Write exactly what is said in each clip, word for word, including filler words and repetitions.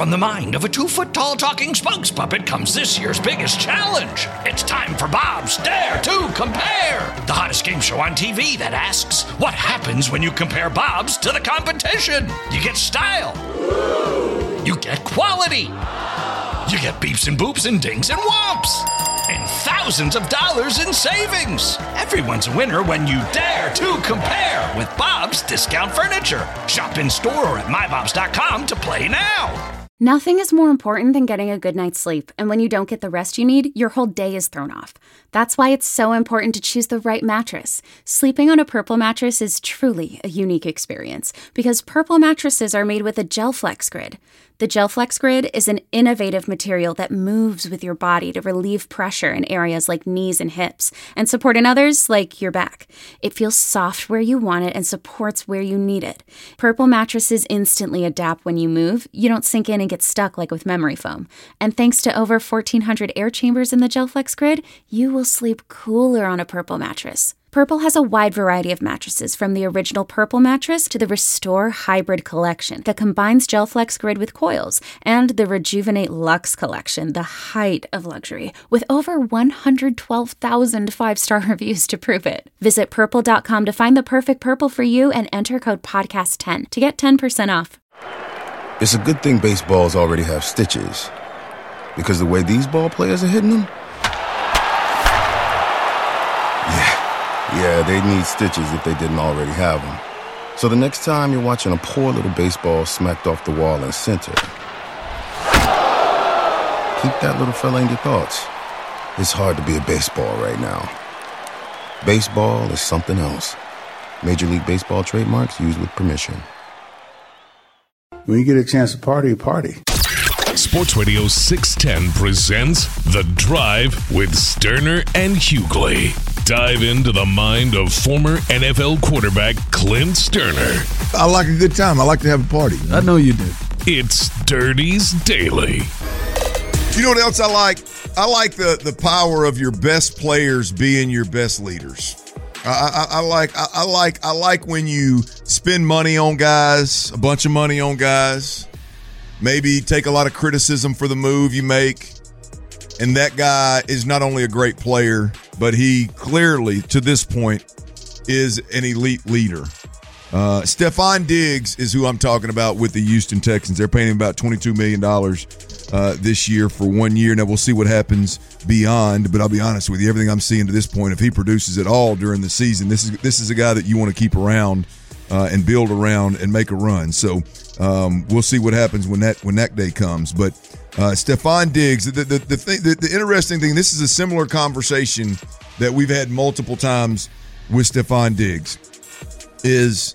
from the mind of a two-foot-tall talking spokes puppet comes this year's biggest challenge. It's time for Bob's Dare to Compare, the hottest game show on T V that asks, what happens when you compare Bobs to the competition? You get style. You get quality. You get beeps and boops and dings and whomps. And thousands of dollars in savings. Everyone's a winner when you dare to compare with Bob's Discount Furniture. Shop in store or at my bobs dot com to play now. Nothing is more important than getting a good night's sleep, and when you don't get the rest you need, your whole day is thrown off. That's why it's so important to choose the right mattress. Sleeping on a Purple mattress is truly a unique experience, because Purple mattresses are made with a GelFlex Grid. The GelFlex Grid is an innovative material that moves with your body to relieve pressure in areas like knees and hips, and support in others like your back. It feels soft where you want it and supports where you need it. Purple mattresses instantly adapt when you move. You don't sink in and get stuck like with memory foam. And thanks to over fourteen hundred air chambers in the GelFlex Grid, you will sleep cooler on a Purple mattress. Purple has a wide variety of mattresses, from the original Purple mattress to the Restore Hybrid collection that combines GelFlex Grid with coils, and the Rejuvenate Luxe collection, the height of luxury, with over one hundred twelve thousand five-star reviews to prove it. Visit purple dot com to find the perfect Purple for you and enter code podcast ten to get ten percent off. It's a good thing baseballs already have stitches, because the way these ball players are hitting them, yeah. Yeah, they need stitches if they didn't already have them. So the next time you're watching a poor little baseball smacked off the wall in center, keep that little fella in your thoughts. It's hard to be a baseball right now. Baseball is something else. Major League Baseball trademarks used with permission. When you get a chance to party, party. Sports Radio six ten presents The Drive with Sterner and Hughley. Dive into the mind of former N F L quarterback Clint Sterner. I like a good time. I like to have a party. I know you do. It's Dirty's Daily. You know what else I like? I like the, the power of your best players being your best leaders. I, I, I like I, I like I like when you spend money on guys, a bunch of money on guys. Maybe take a lot of criticism for the move you make. And that guy is not only a great player, but he clearly, to this point, is an elite leader. Uh, Stephon Diggs is who I'm talking about with the Houston Texans. They're paying him about twenty-two million dollars uh, this year for one year. Now, we'll see what happens beyond, but I'll be honest with you, everything I'm seeing to this point, if he produces at all during the season, this is this is a guy that you want to keep around uh, and build around and make a run. So um, we'll see what happens when that when that day comes. But Uh, Stephon Diggs, the the the, thing, the the interesting thing, this is a similar conversation that we've had multiple times with Stephon Diggs, is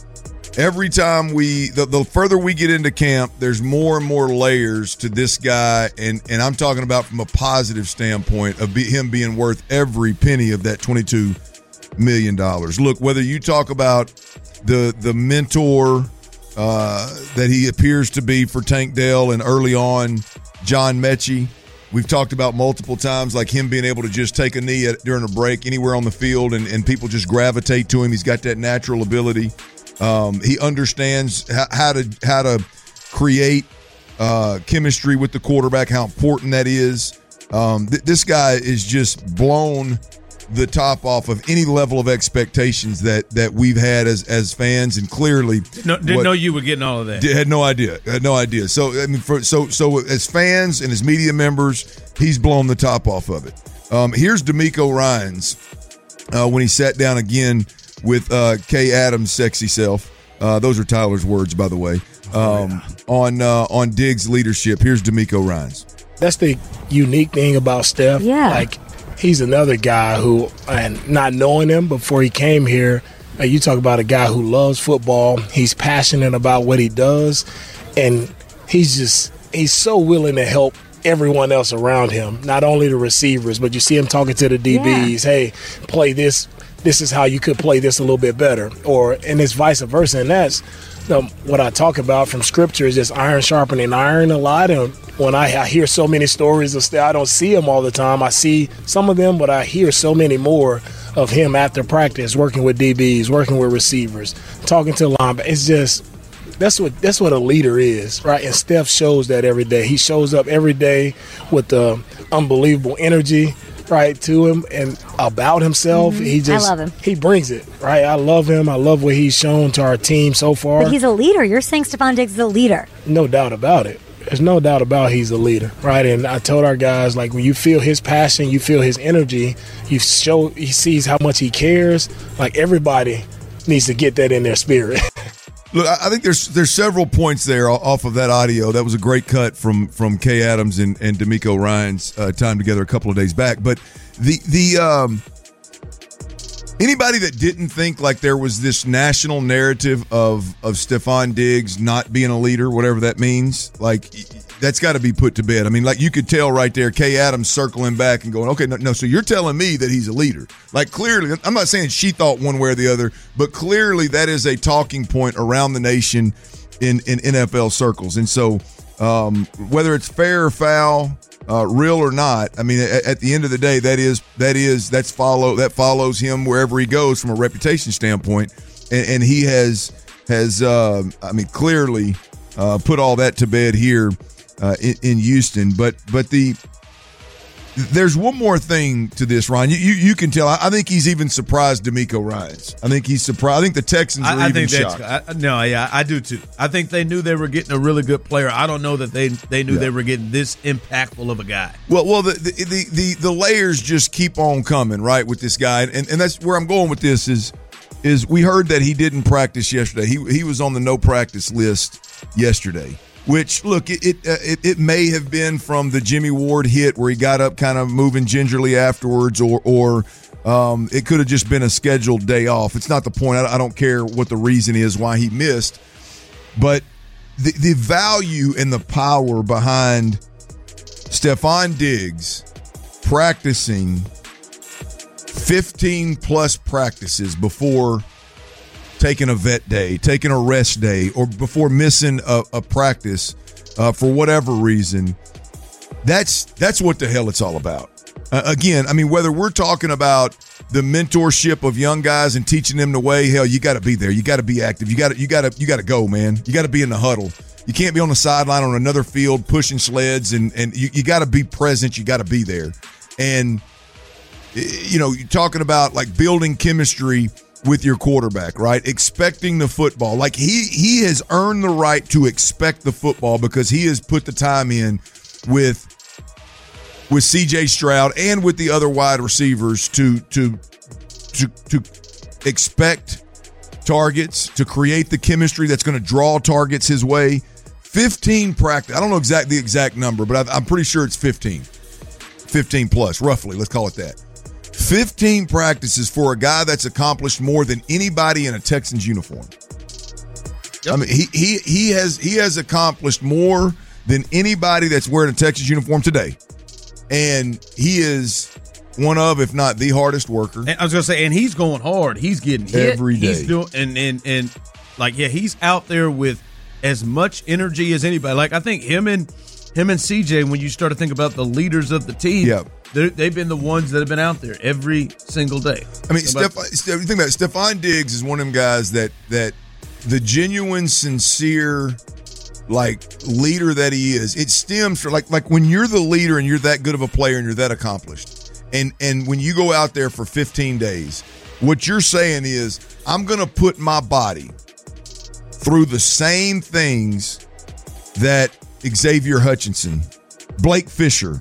every time we, the, the further we get into camp, there's more and more layers to this guy, and, and I'm talking about from a positive standpoint of be, him being worth every penny of that twenty-two million dollars. Look, whether you talk about the the mentor Uh, that he appears to be for Tank Dell and early on John Mechie. We've talked about multiple times, like him being able to just take a knee at, during a break anywhere on the field, and, and people just gravitate to him. He's got that natural ability. Um, he understands how, how to how to create uh, chemistry with the quarterback, how important that is. Um, th- this guy is just blown the top off of any level of expectations that that we've had as as fans, and clearly no, didn't what, know you were getting all of that. Did, had no idea, had no idea. So I mean, for, so so as fans and as media members, he's blown the top off of it. Um, here's DeMeco Ryans uh, when he sat down again with uh, Kay Adams' sexy self. Uh, those are Tyler's words, by the way. Um, oh, yeah. On uh, on Diggs' leadership. Here's DeMeco Ryans. That's the unique thing about Steph. Yeah. Like, he's another guy who, and not knowing him before he came here, uh, you talk about a guy who loves football. He's passionate about what he does, and he's just he's so willing to help everyone else around him, not only the receivers, but you see him talking to the D Bs. Yeah. Hey, play this. This is how you could play this a little bit better, or and it's vice versa. And that's you know, what I talk about from Scripture is just iron sharpening iron a lot. And when I, I hear so many stories of Steph, I don't see them all the time. I see some of them, but I hear so many more of him after practice, working with D Bs, working with receivers, talking to linebackers. It's just That's what that's what a leader is, right? And Steph shows that every day. He shows up every day with the unbelievable energy, right, to him and about himself. Mm-hmm. He just I love him. He brings it, right? I love him. I love what he's shown to our team so far. But he's a leader. You're saying Stephon Diggs is a leader. No doubt about it. There's no doubt about he's a leader, right? And I told our guys, like, when you feel his passion, you feel his energy, you show he sees how much he cares. Like, everybody needs to get that in their spirit. Look, I think there's there's several points there off of that audio. That was a great cut from from Kay Adams and, and D'Amico Ryan's uh, time together a couple of days back. But the the um, anybody that didn't think like there was this national narrative of of Stephon Diggs not being a leader, whatever that means, like that's got to be put to bed. I mean, like you could tell right there, Kay Adams circling back and going, okay, no, no, so you're telling me that he's a leader. Like clearly, I'm not saying she thought one way or the other, but clearly that is a talking point around the nation in, in N F L circles. And so um, whether it's fair or foul, uh, real or not, I mean, at, at the end of the day, that is, that is, that's follow, that follows him wherever he goes from a reputation standpoint. And, and he has, has, uh, I mean, clearly uh, put all that to bed here. Uh, in, in Houston, but but the there's one more thing to this, Ron. You you, you can tell. I, I think he's even surprised D'Amico Ryans. I think he's surprised. I think the Texans are I, I even think shocked. That's, I, no, yeah, I do too. I think they knew they were getting a really good player. I don't know that they they knew yeah. they were getting this impactful of a guy. Well, well, the the, the the the layers just keep on coming, right, with this guy, and and that's where I'm going with this. Is is we heard that he didn't practice yesterday. He he was on the no practice list yesterday. Which, look, it, it it it may have been from the Jimmy Ward hit where he got up kind of moving gingerly afterwards, or or um, it could have just been a scheduled day off. It's not the point. I, I don't care what the reason is why he missed. But the, the value and the power behind Stephon Diggs practicing fifteen-plus practices before – taking a vet day, taking a rest day, or before missing a, a practice uh, for whatever reason, that's that's what the hell it's all about. Uh, again, I mean, whether we're talking about the mentorship of young guys and teaching them the way, hell, you got to be there. You got to be active. You got to you got to you got to go, man. You got to be in the huddle. You can't be on the sideline on another field pushing sleds, and and you, you got to be present. You got to be there. And you know, you're talking about like building chemistry with your quarterback, right? Expecting the football. Like he he has earned the right to expect the football because he has put the time in with with C J Stroud and with the other wide receivers to to to to expect targets, to create the chemistry that's going to draw targets his way. fifteen practice. I don't know exact the exact number, but I'm pretty sure it's fifteen. fifteen plus, roughly. Let's call it that. fifteen practices for a guy that's accomplished more than anybody in a Texans uniform. Yep. I mean, he he he has he has accomplished more than anybody that's wearing a Texas uniform today, and he is one of, if not the hardest worker. And I was gonna say, and he's going hard. He's getting hit every day. He's doing and and and like yeah, he's out there with as much energy as anybody. Like I think him and him and C J, when you start to think about the leaders of the team. Yeah. They've been the ones that have been out there every single day. I mean, Steph, Steph, think about it. Stephon Diggs is one of them guys that that the genuine, sincere, like leader that he is. It stems from like like when you're the leader and you're that good of a player and you're that accomplished, and and when you go out there for fifteen days, what you're saying is, I'm going to put my body through the same things that Xavier Hutchinson, Blake Fisher,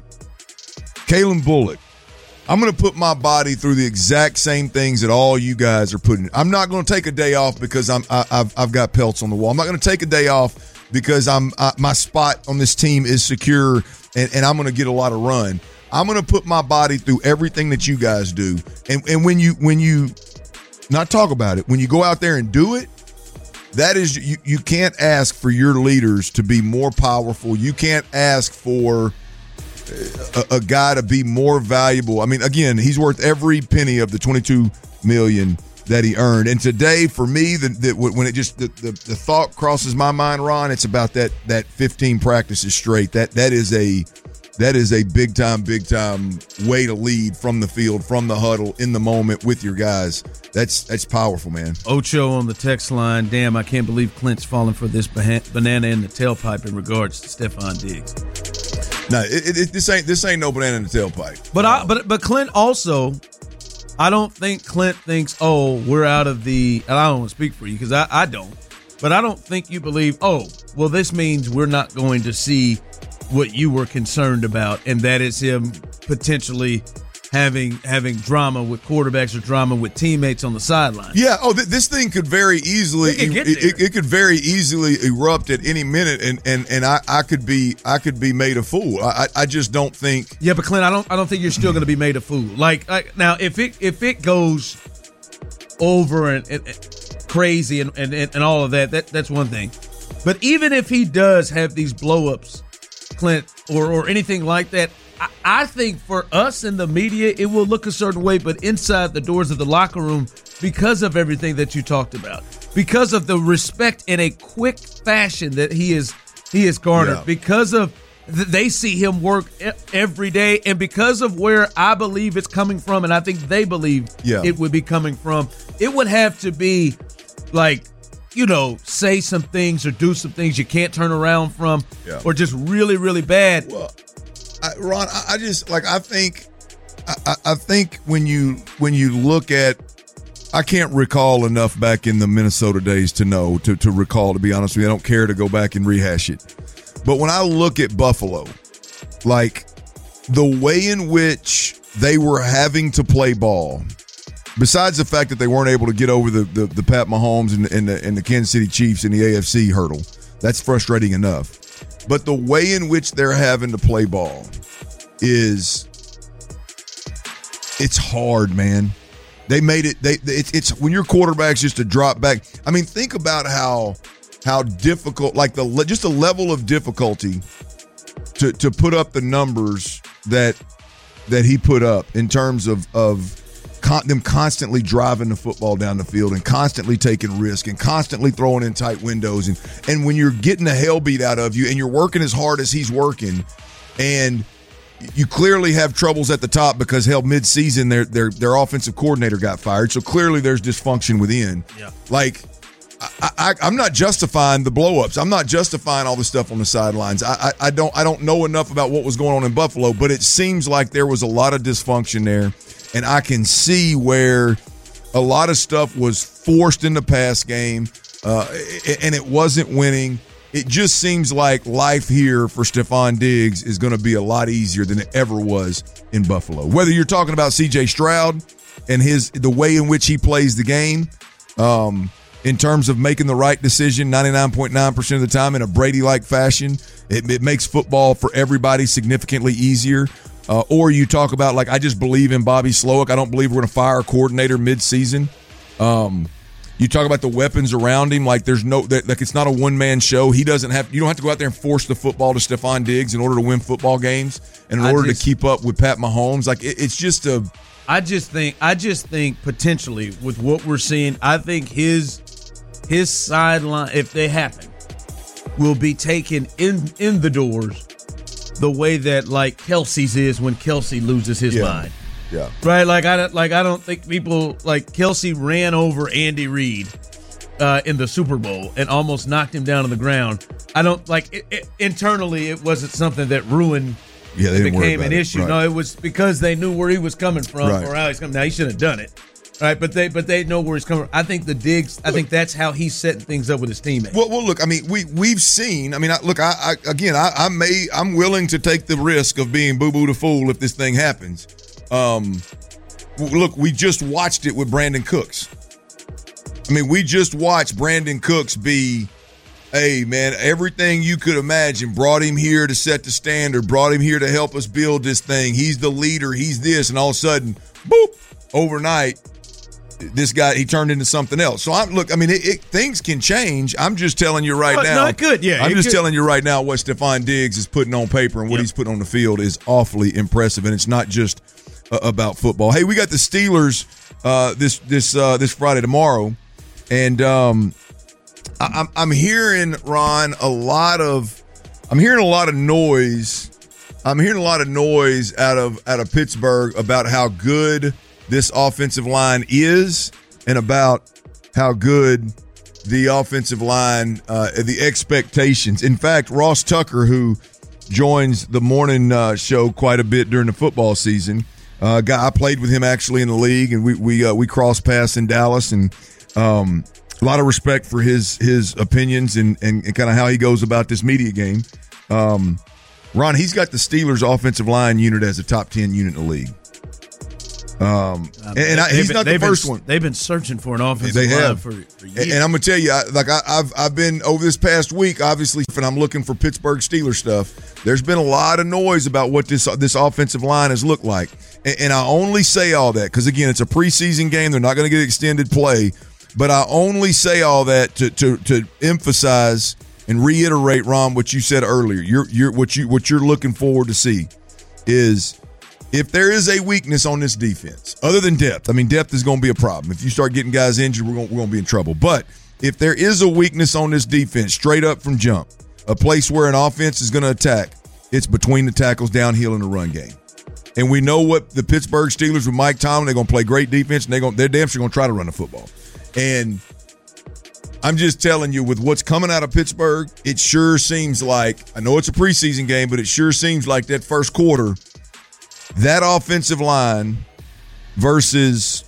Kalen Bullock, I'm going to put my body through the exact same things that all you guys are putting. I'm not going to take a day off because I'm I, I've I've got pelts on the wall. I'm not going to take a day off because I'm I, my spot on this team is secure and, and I'm going to get a lot of run. I'm going to put my body through everything that you guys do. And and when you when you not talk about it, when you go out there and do it, that is you you can't ask for your leaders to be more powerful. You can't ask for A, a guy to be more valuable. I mean, again, he's worth every penny of the twenty-two million dollars that he earned. And today, for me, the, the, when it just the, the, the thought crosses my mind, Ron, it's about that that fifteen practices straight. That that is a that is a big time, big time way to lead from the field, from the huddle, in the moment with your guys. That's that's powerful, man. Ocho on the text line. Damn, I can't believe Clint's falling for this banana in the tailpipe in regards to Stephon Diggs. No, it, it, this ain't this ain't no banana in the tailpipe. But I, but but Clint also, I don't think Clint thinks, oh, we're out of the. And I don't want to speak for you because I, I don't. But I don't think you believe, oh, well, this means we're not going to see what you were concerned about, and that is him potentially having having drama with quarterbacks or drama with teammates on the sideline. Yeah. Oh, th- this thing could very easily it, could it, it, it could very easily erupt at any minute, and and and I, I could be I could be made a fool. I I just don't think. Yeah, but Clint, I don't I don't think you're still going to be made a fool. Like, like now, if it if it goes over and, and, and crazy and, and and all of that, that that's one thing. But even if he does have these blow-ups, Clint, or or anything like that, I, I think for us in the media, it will look a certain way, but inside the doors of the locker room, because of everything that you talked about, because of the respect in a quick fashion that he is he is garnered, yeah. because of th- they see him work e- every day, and because of where I believe it's coming from, and I think they believe yeah. it would be coming from, it would have to be like, you know, say some things or do some things you can't turn around from, yeah. or just really, really bad. Well, I, Ron, I, I just like I think, I, I think when you when you look at, I can't recall enough back in the Minnesota days to know to to recall. To be honest with you, I don't care to go back and rehash it. But when I look at Buffalo, like the way in which they were having to play ball. Besides the fact that they weren't able to get over the the, the Pat Mahomes and, and, the, and the Kansas City Chiefs in the A F C hurdle, that's frustrating enough. But the way in which they're having to play ball is, it's hard, man. They made it. They it's, it's when your quarterback's just a drop back. I mean, think about how how difficult, like the just the level of difficulty to to put up the numbers that that he put up in terms of of. Con- them constantly driving the football down the field and constantly taking risk and constantly throwing in tight windows. And, and when you're getting the hell beat out of you and you're working as hard as he's working, and you clearly have troubles at the top because, hell, mid-season their their their offensive coordinator got fired. So clearly there's dysfunction within. Yeah. Like, I, I, I'm not justifying the blow-ups. I'm not justifying all the stuff on the sidelines. I, I, I don't I don't know enough about what was going on in Buffalo, but it seems like there was a lot of dysfunction there. And I can see where a lot of stuff was forced in the pass game, uh, and it wasn't winning. It just seems like life here for Stephon Diggs is going to be a lot easier than it ever was in Buffalo. Whether you're talking about C J Stroud and his the way in which he plays the game, um, in terms of making the right decision ninety-nine point nine percent of the time in a Brady-like fashion, it, it makes football for everybody significantly easier. Uh, or you talk about, like, I just believe in Bobby Slowick. I don't believe we're going to fire a coordinator mid-season. Um, you talk about the weapons around him. Like, there's no, like, it's not a one-man show. He doesn't have, you don't have to go out there and force the football to Stephon Diggs in order to win football games and in I order just, to keep up with Pat Mahomes. Like, it, it's just a. I just think, I just think potentially with what we're seeing, I think his, his sideline, if they happen, will be taken in, in the doors the way that, like, Kelsey's is when Kelsey loses his yeah. mind. Yeah. Right? Like, I, like, I don't think people, like, Kelsey ran over Andy Reid uh, in the Super Bowl and almost knocked him down on the ground. I don't, like, it, it, internally it wasn't something that ruined, yeah, they it became an it. issue. Right. No, it was because they knew where he was coming from right. or how he's coming. Now, he shouldn't have done it. Right, but they but they know where he's coming from. I think the Diggs, I think that's how he's setting things up with his teammates. Well, well, look, I mean, we we've seen. I mean, I, look, I, I again, I, I may, I'm willing to take the risk of being boo boo the fool if this thing happens. Um, look, we just watched it with Brandon Cooks. I mean, we just watched Brandon Cooks be, hey man, everything you could imagine. Brought him here to set the standard. Brought him here to help us build this thing. He's the leader. He's this, and all of a sudden, boop, overnight. This guy, he turned into something else. So I'm look. I mean, it, it, things can change. I'm just telling you right well, now. No, it could. Yeah, I'm it just could. telling you right now what Stephon Diggs is putting on paper and what yep. he's putting on the field is awfully impressive. And it's not just uh, about football. Hey, we got the Steelers uh, this this uh, this Friday tomorrow, and um, I, I'm I'm hearing Ron a lot of I'm hearing a lot of noise I'm hearing a lot of noise out of out of Pittsburgh about how good this offensive line is and about how good the offensive line, uh, the expectations. In fact, Ross Tucker, who joins the morning uh, show quite a bit during the football season, uh, guy I played with him actually in the league, and we we uh, we crossed paths in Dallas, and um, a lot of respect for his his opinions and and, and kind of how he goes about this media game. Um, Ron, he's got the Steelers' offensive line unit as a top ten unit in the league. Um, and, and I, he's been, not the first been, one. They've been searching for an offensive they line have. for, for years. And, and I'm gonna tell you, I, like I, I've I've been over this past week, obviously, and I'm looking for Pittsburgh Steelers stuff. There's been a lot of noise about what this this offensive line has looked like, and, and I only say all that because again, it's a preseason game. They're not going to get extended play, but I only say all that to to to emphasize and reiterate, Ron, what you said earlier. You're you're what you what you're looking forward to see is, if there is a weakness on this defense, other than depth, I mean, depth is going to be a problem. If you start getting guys injured, we're going, we're going to be in trouble. But if there is a weakness on this defense, straight up from jump, a place where an offense is going to attack, it's between the tackles, downhill, in the run game. And we know what the Pittsburgh Steelers with Mike Tomlin, they're going to play great defense, and they're, going, they're damn sure going to try to run the football. And I'm just telling you, with what's coming out of Pittsburgh, it sure seems like, I know it's a preseason game, but it sure seems like that first quarter, that offensive line versus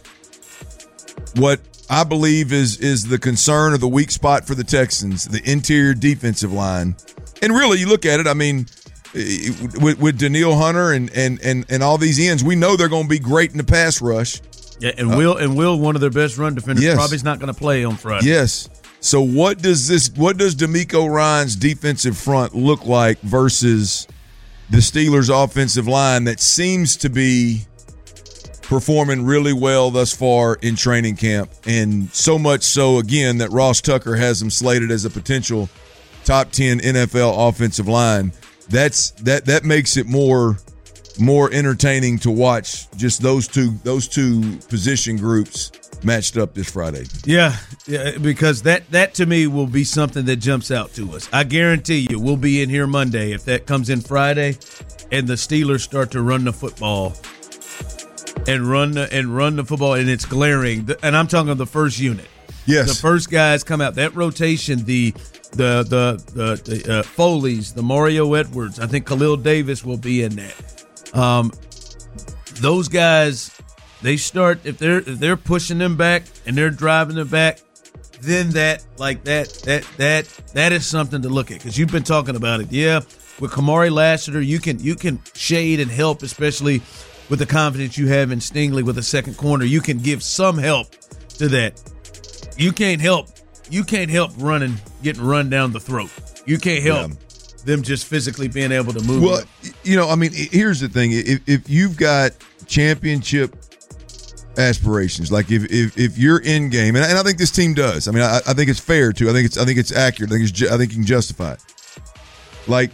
what I believe is is the concern or the weak spot for the Texans, the interior defensive line. And really, you look at it, I mean, with, with Danielle Hunter and, and, and, and all these ends, we know they're going to be great in the pass rush. Yeah, and Will, and Will, one of their best run defenders, yes. probably is not going to play on Friday. Yes. So what does this? What does D'Amico Ryan's defensive front look like versus the Steelers' offensive line that seems to be performing really well thus far in training camp, and so much so, again, that Ross Tucker has them slated as a potential top ten N F L offensive line. That's that that makes it more more entertaining to watch just those two those two position groups matched up this Friday. Yeah, yeah, because that that to me will be something that jumps out to us. I guarantee you, we'll be in here Monday if that comes in Friday, and the Steelers start to run the football and run the, and run the football, and it's glaring. And I'm talking the first unit. Yes, the first guys come out. That rotation, the the the the, the uh, Foleys, the Mario Edwards. I think Khalil Davis will be in that. Um, those guys. They start if they're if they're pushing them back and they're driving them back, then that like that that that that is something to look at, because you've been talking about it. Yeah, with Kamari Lassiter, you can you can shade and help, especially with the confidence you have in Stingley with a second corner. You can give some help to that. You can't help you can't help running getting run down the throat. You can't help. Yeah. Them just physically being able to move. Well, you know, I mean, here's the thing: if if you've got championship aspirations, like if if, if you're in game, and, and I think this team does. I mean, I, I think it's fair too. I think it's I think it's accurate. I think it's I think you can justify it. Like,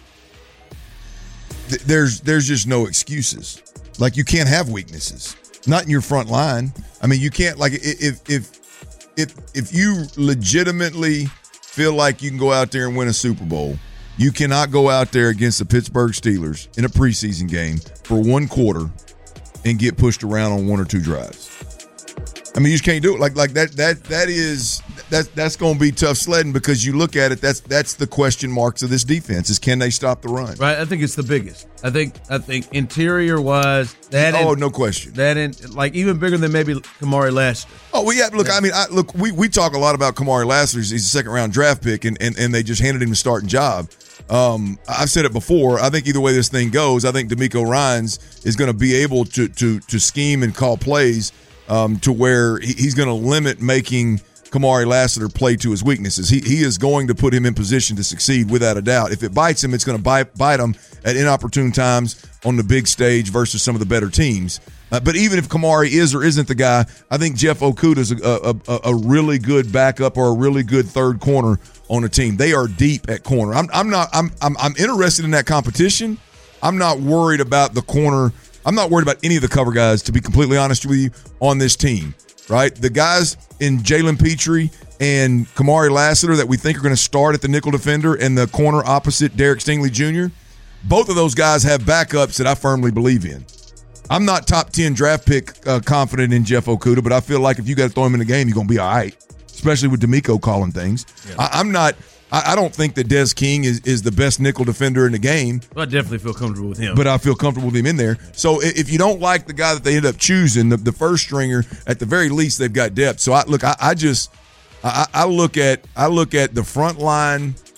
th- there's there's just no excuses. Like, you can't have weaknesses. Not in your front line. I mean, you can't, like, if if if if you legitimately feel like you can go out there and win a Super Bowl, you cannot go out there against the Pittsburgh Steelers in a preseason game for one quarter and get pushed around on one or two drives. I mean, you just can't do it. Like like that that that is that that's going to be tough sledding, because you look at it. That's that's the question marks of this defense: is can they stop the run? Right. I think it's the biggest. I think I think interior wise, that oh in, no question that in like even bigger than maybe Kamari Lassiter. Oh well, yeah. Look, I mean, I, look, we we talk a lot about Kamari Lassiter. He's a second round draft pick, and and and they just handed him a starting job. Um, I've said it before. I think either way this thing goes, I think D'Amico Ryans is going to be able to to to scheme and call plays um, to where he, he's going to limit making Kamari Lassiter play to his weaknesses. He he is going to put him in position to succeed without a doubt. If it bites him, it's going to bite bite him at inopportune times on the big stage versus some of the better teams. Uh, but even if Kamari is or isn't the guy, I think Jeff Okudah is a, a, a really good backup or a really good third corner on a team. They are deep at corner. I'm, I'm not. I'm, I'm. I'm interested in that competition. I'm not worried about the corner. I'm not worried about any of the cover guys, to be completely honest with you, on this team. Right, the guys in Jalen Petrie and Kamari Lassiter that we think are going to start at the nickel defender and the corner opposite Derek Stingley Junior both of those guys have backups that I firmly believe in. I'm not top ten draft pick uh, confident in Jeff Okudah, but I feel like if you got to throw him in the game, you're going to be all right, especially with D'Amico calling things. Yeah. I, I'm not I, – I don't think that Des King is, is the best nickel defender in the game. Well, I definitely feel comfortable with him. But I feel comfortable with him in there. So if you don't like the guy that they end up choosing, the, the first stringer, at the very least they've got depth. So I look, I, I just I, I look at I look at the front line –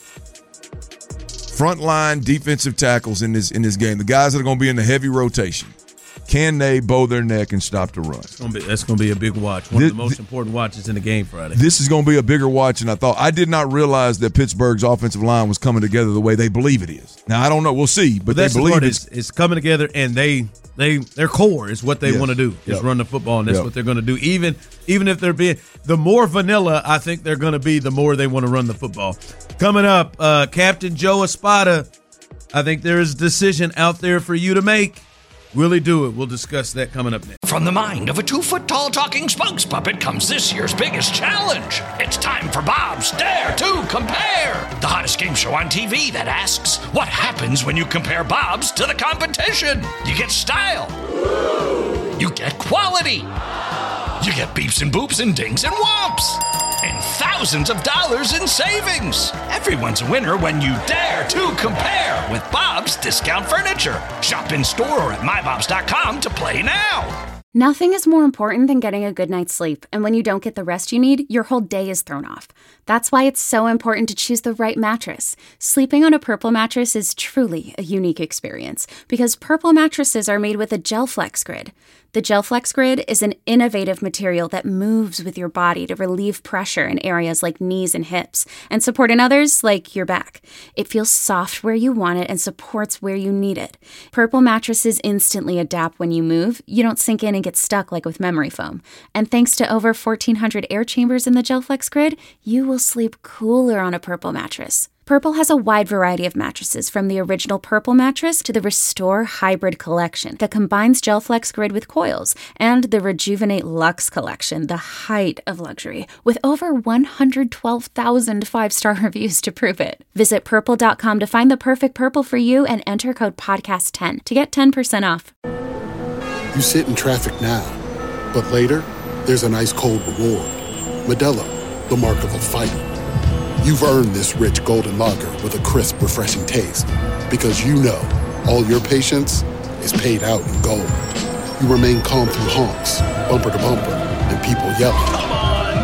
front line defensive tackles in this in this game, the guys that are going to be in the heavy rotation. Can they bow their neck and stop the run? It's gonna be, that's going to be a big watch. One this, of the most important watches in the game Friday. This is going to be a bigger watch than I thought. I did not realize that Pittsburgh's offensive line was coming together the way they believe it is. Now, I don't know. We'll see. But, but they believe it's, it's coming together, and they they their core is what they yes. want to do, is yep. run the football, and that's yep. what they're going to do. Even, even if they're being – the more vanilla I think they're going to be, the more they want to run the football. Coming up, uh, Captain Joe Espada, I think there is a decision out there for you to make. Will he do it? We'll discuss that coming up next. From the mind of a two-foot-tall talking spokes puppet comes this year's biggest challenge. It's time for Bob's Dare to Compare, the hottest game show on T V that asks, what happens when you compare Bob's to the competition? You get style. You get quality. You get beeps and boops and dings and whomps. And thousands of dollars in savings. Everyone's a winner when you dare to compare with Bob's Discount Furniture. Shop in store or at my bobs dot com to play now. Nothing is more important than getting a good night's sleep, and when you don't get the rest you need, your whole day is thrown off. That's why it's so important to choose the right mattress. Sleeping on a Purple mattress is truly a unique experience, because Purple mattresses are made with a GelFlex Grid. The GelFlex Grid is an innovative material that moves with your body to relieve pressure in areas like knees and hips, and support in others like your back. It feels soft where you want it and supports where you need it. Purple mattresses instantly adapt when you move. You don't sink in and get stuck like with memory foam. And thanks to over fourteen hundred air chambers in the GelFlex Grid, you will sleep cooler on a Purple mattress. Purple has a wide variety of mattresses, from the original Purple mattress to the Restore Hybrid collection that combines GelFlex Grid with coils, and the Rejuvenate Luxe collection, the height of luxury, with over one hundred twelve thousand five-star reviews to prove it. Visit purple dot com to find the perfect Purple for you and enter code podcast ten to get ten percent off. You sit in traffic now, but later, there's an ice-cold reward. Modelo, the mark of a fighter. You've earned this rich golden lager with a crisp, refreshing taste. Because you know, all your patience is paid out in gold. You remain calm through honks, bumper to bumper, and people yelling. Come on,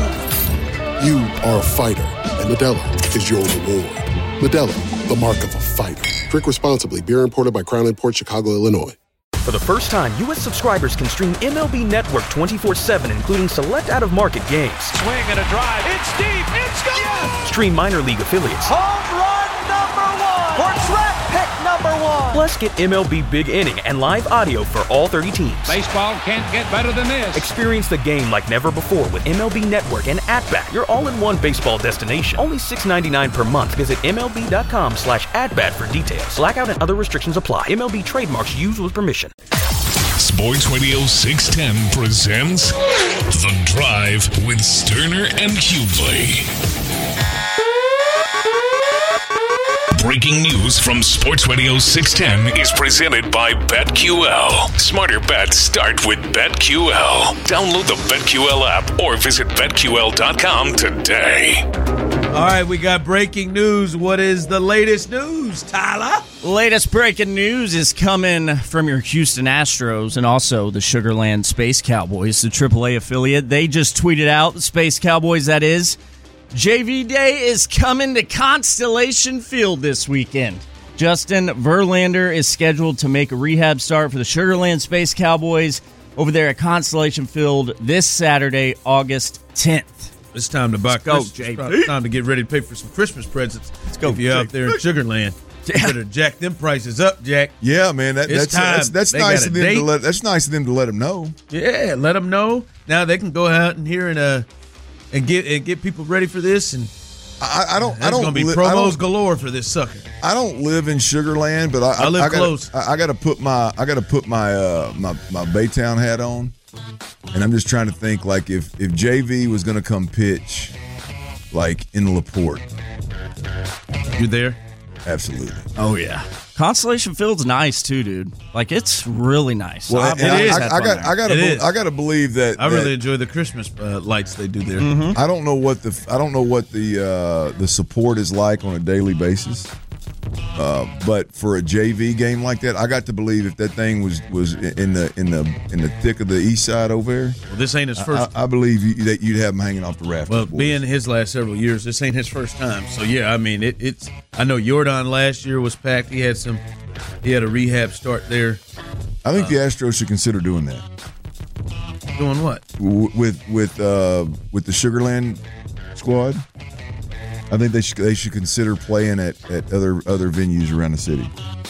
move! You are a fighter, and Modelo is your reward. Modelo, the mark of a fighter. Drink responsibly. Beer imported by Crown Imports, Chicago, Illinois. For the first time, U S subscribers can stream M L B Network twenty-four seven, including select out-of-market games. Swing and a drive. It's deep. It's gone. Yes! Stream minor league affiliates. Home run number one. Or draft pick number one. Plus, get M L B Big Inning and live audio for all thirty teams. Baseball can't get better than this. Experience the game like never before with M L B Network and At-Bat, your all-in-one baseball destination. Only six dollars and ninety-nine cents per month. Visit M L B dot com slash at-bat for details. Blackout and other restrictions apply. M L B trademarks used with permission. Sports Radio six ten presents The Drive with Sterner and Hughley. Breaking news from Sports Radio six ten is presented by BetQL. Smarter bets start with BetQL. Download the BetQL app or visit bet Q L dot com today. All right, we got breaking news. What is the latest news, Tyler? Latest breaking news is coming from your Houston Astros and also the Sugar Land Space Cowboys, the triple A affiliate. They just tweeted out, the Space Cowboys, that is, J V Day is coming to Constellation Field this weekend. Justin Verlander is scheduled to make a rehab start for the Sugar Land Space Cowboys over there at Constellation Field this Saturday, August tenth. It's time to buy Let's Christmas. go, J V. It's time to get ready to pay for some Christmas presents. Let's go, if you're out there in Sugar Land. You better jack them prices up, Jack. Yeah, man. That, it's that's time. that's, that's nice of them date. to let. That's nice of them to let them know. Yeah, let them know. Now they can go out and here and uh and get and get people ready for this. And I, I don't. There's I don't. Going to be li- promos galore for this sucker. I don't live in Sugar Land, but I, I live I gotta, close. I, I got to put my. I got to put my uh my my Baytown hat on, and I'm just trying to think like if if J V was going to come pitch, like in LaPorte. You there? Absolutely. Oh, yeah. Constellation Field's nice too, dude. Like it's really nice. Well, I've it always is. had I, I fun got. there. I got to. Be, I got to believe that. I really that, enjoy the Christmas uh, lights they do there. Mm-hmm. I don't know what the. I don't know what the uh, the support is like on a daily basis. Uh, but for a J V game like that, I got to believe if that thing was, was in the in the in the thick of the east side over there. Well, this ain't his first. I, I believe you, that you'd have him hanging off the rafters. Well, boys. being his last several years, this ain't his first time. So yeah, I mean, it, it's. I know Jordan last year was packed. He had some. He had a rehab start there. I think uh, the Astros should consider doing that. Doing what? W- with with uh, with the Sugarland squad. I think they should they should consider playing at, at other other venues around the city.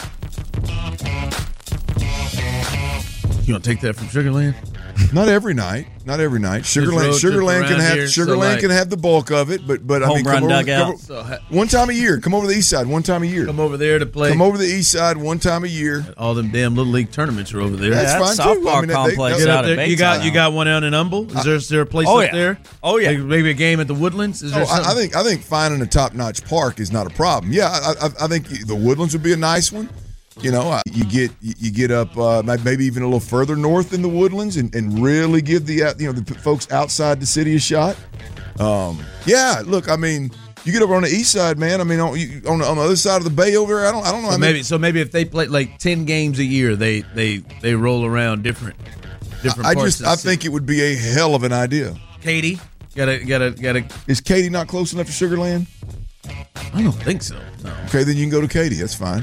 You gonna take that from Sugarland? Not every night. Not every night. Just Sugarland road trip Sugarland can around have here, so Sugarland like- can have the bulk of it, but but I Home mean, run come over, dugout. come, So, ha- one time a year. Come over to the east side one time a year. Come over there to play. Come over to the east side one time a year. All them damn little league tournaments are over there. That's Yeah, fine that too. softball I mean, they- complex they- Get out up at there. You got Bateside. you got one out in Humble. Is there, is there a place Oh, up yeah. there? Oh, yeah. Like maybe a game at the Woodlands. Is there Oh, I, I something? think I think finding a top notch park is not a problem. Yeah, I, I, I think the Woodlands would be a nice one. You know, uh, you get you get up uh, maybe even a little further north in the Woodlands and, and really give the uh, you know the p- folks outside the city a shot. Um, yeah, look, I mean, you get over on the east side, man. I mean, on, you, on, the, on the other side of the bay over there, I don't I don't know. So how many- maybe so maybe if they play like ten games a year, they they they roll around different different. I parts just of the I city. think it would be a hell of an idea. Katie gotta gotta gotta. Is Katy not close enough to Sugarland? I don't think so. No. Okay, then you can go to Katy. That's fine.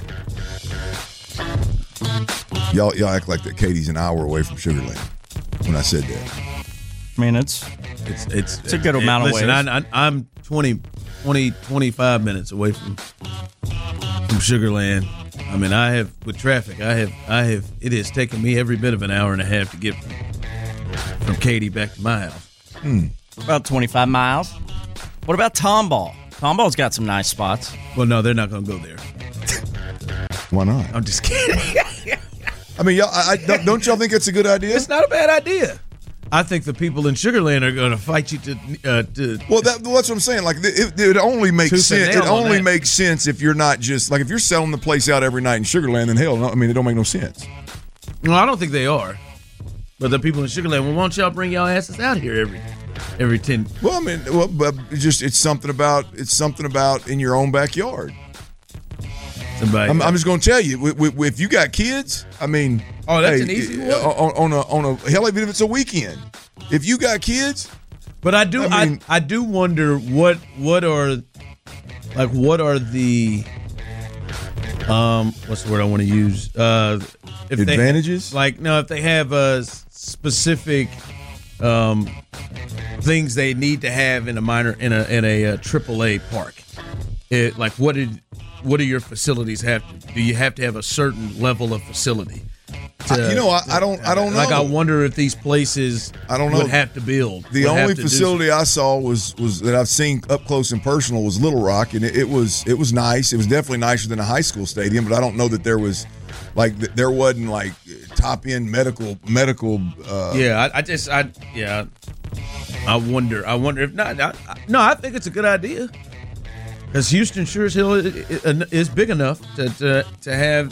Y'all, y'all act like that Katie's an hour away from Sugarland when I said that. I mean, it's It's it's It's a good amount of listen, ways. I, I, I'm twenty, twenty, twenty-five minutes away from from Sugarland. I mean, I have with traffic. I have I have. It has taken me every bit of an hour and a half to get from, from Katy back to my house. Hmm. about twenty-five miles. What about Tomball? Tomball's got some nice spots. Well, no, they're not going to go there. Why not? I'm just kidding. I mean, y'all, I, I, don't, don't y'all think it's a good idea? It's not a bad idea. I think the people in Sugarland are going to fight you to. Uh, to Well, that, that's what I'm saying. Like, it, it only makes Tooth and sense. nail It on only that. makes sense if you're not just like if you're selling the place out every night in Sugarland. Then hell, no, I mean, it don't make no sense. No, I don't think they are. But the people in Sugarland, well, why don't y'all bring y'all asses out here every every ten? Well, I mean, well, but it's just it's something about it's something about in your own backyard. Somebody, I'm, I'm just going to tell you, w- w- if you got kids, I mean, Oh, that's hey, an easy uh, one. on, on a on a hell, even if it's a weekend, if you got kids, But I do, I I, mean- I, do wonder what what are like what are the um what's the word I want to use uh if Advantages? they, like no if they have uh specific um things they need to have in a minor in a in a, uh triple A park. It like what did what do your facilities have to do you have to have a certain level of facility? I- you know, I- I don't- I don't Like know. I wonder if these places I don't know. would have to build. the would have only to do facility I saw was was that I've seen up close and personal was Little Rock, and it, it was it was nice. It was definitely nicer than a high school stadium, but I don't know that there was like th- there wasn't like top end medical medical. Uh, Yeah, I, I just, I, yeah, I wonder, I wonder if not. I, I, no, I think it's a good idea because Houston sure as hell is, is big enough to, to to have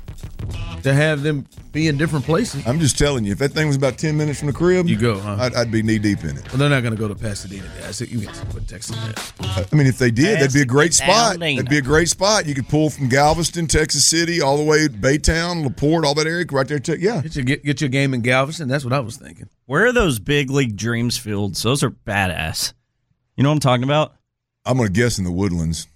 to have them be in different places. I'm just telling you, if that thing was about ten minutes from the crib, You go, huh? I'd, I'd be knee deep in it. Well, they're not going to go to Pasadena, guys. You can put Texas that. I mean, if they did, that'd be a great spot. Pasadena. That'd be a great spot. You could pull from Galveston, Texas City, all the way to Baytown, LaPorte, all that area, right there. To, yeah, Get your get, get your game in Galveston. That's what I was thinking. Where are those big league dreams fields? Those are badass. You know what I'm talking about? I'm going to guess in the Woodlands.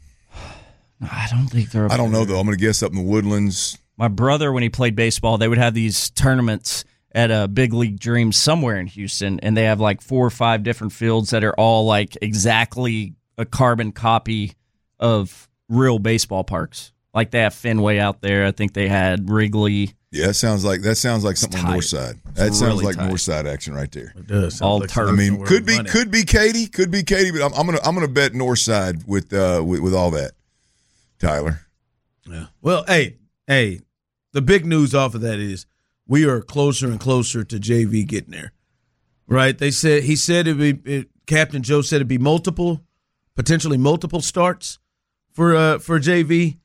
I don't think they're. Up I don't know there. though. I'm going to guess up in the Woodlands. My brother, when he played baseball, they would have these tournaments at a Big League Dreams somewhere in Houston, and they have like four or five different fields that are all like exactly a carbon copy of real baseball parks. Like they have Fenway out there. I think they had Wrigley. Yeah, that sounds like that sounds like something on tight. North Side. That It's sounds really like tight. North Side action right there. It does. Sounds All like turf. I mean, somewhere could be money. could be Katy, could be Katy, but I'm, I'm gonna I'm gonna bet North Side with uh with, with all that. Tyler, Yeah. Well, hey, hey, the big news off of that is we are closer and closer to J V getting there. Right? They said he said it'd be it, Captain Joe said it'd be multiple, potentially multiple starts for uh for J V,